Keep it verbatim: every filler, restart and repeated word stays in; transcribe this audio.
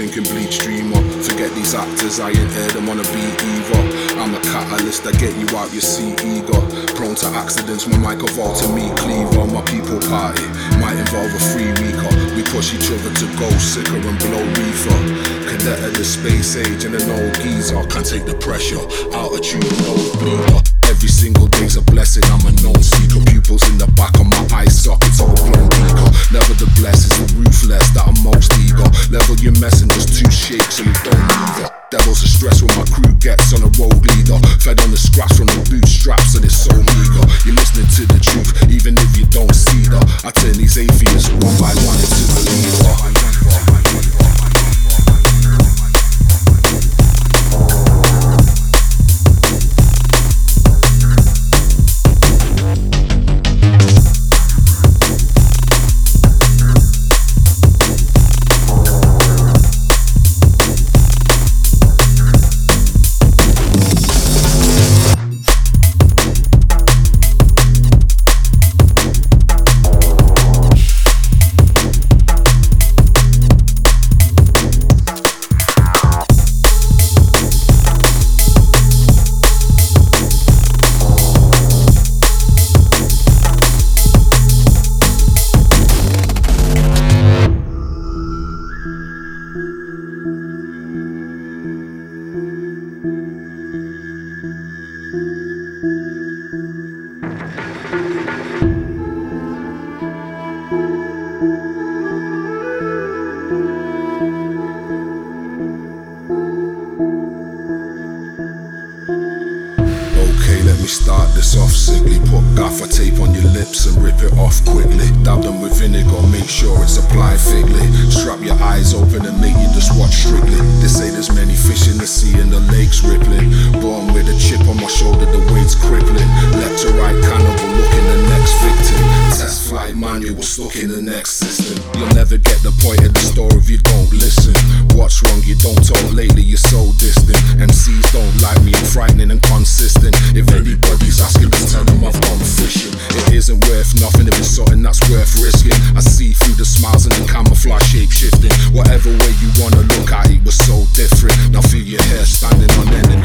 thinking bleach dreamer. Forget these actors, I ain't heard them on a beat either. I'm a catalyst, I get you out your seat eager. Prone to accidents, my mic evolved to me cleaver. My people party might involve a free weeker. We push each other to go sicker and blow reefer. Cadet of the space age and an old geezer. Can't take the pressure, altitude no bleeder. Every single day's a blessing, I'm a known seeker. Pupils in the back of my eye sockets, overblown beaker. Never the blessed, it's the ruthless that I'm most eager. Level your messengers, two shakes so you don't need it. Devils are stressed when my crew gets on a road leader. Fed on the scraps from the bootstraps and it's so meager. You're listening to the truth, even if you don't see that. I turn these atheists one by one into the leader. Let me start this off sickly. Put gaffer tape on your lips and rip it off quickly. Dab them with vinegar, make sure it's applied thickly. Strap your eyes open and make you just watch strictly. They say there's many fish in the sea and the lake's rippling. Born with a chip on my shoulder, the weight's crippling. Left to right cannibal, looking the next victim. Test flight manual, stuck in the next system. You'll never get the point of the story if you don't listen. What's wrong, you don't talk lately, you're so distant. M Cs don't like me, I'm frightening and consistent. If anybody's asking, just tell them I've gone fishing. It isn't worth nothing if it's something that's worth risking. I see through the smiles and the camouflage shape shifting. Whatever way you wanna look at it was so different. Now feel your hair standing on end and